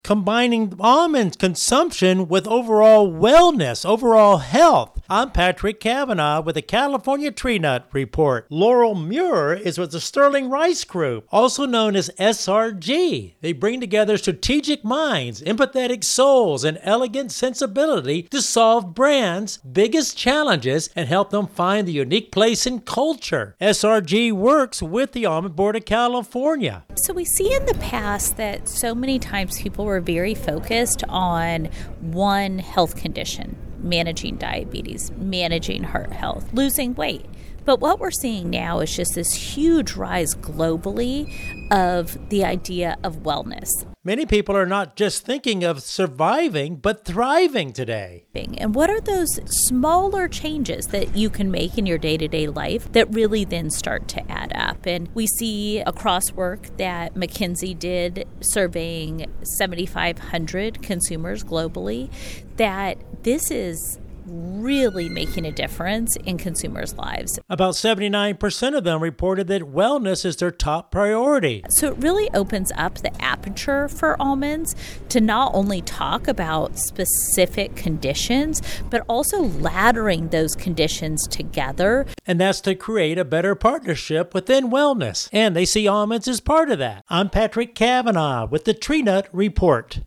combining almond consumption with overall wellness, overall health. I'm Patrick Cavanaugh with the California Tree Nut Report. Laurel Muir is with the Sterling Rice Group, also known as SRG. They bring together strategic minds, empathetic souls, and elegant sensibility to solve brands' biggest challenges and help them find the unique place in culture. SRG works with the Almond Board of California. So we see in the past that so many times people were very focused on one health condition, managing diabetes, managing heart health, losing weight. But what we're seeing now is just this huge rise globally of the idea of wellness. Many people are not just thinking of surviving, but thriving today. And what are those smaller changes that you can make in your day-to-day life that really then start to add up? And we see across work that McKinsey did, surveying 7,500 consumers globally, that this is really making a difference in consumers' lives. About 79% of them reported that wellness is their top priority. So it really opens up the aperture for almonds to not only talk about specific conditions, but also laddering those conditions together. And that's to create a better partnership within wellness. And they see almonds as part of that. I'm Patrick Cavanaugh with the Tree Nut Report.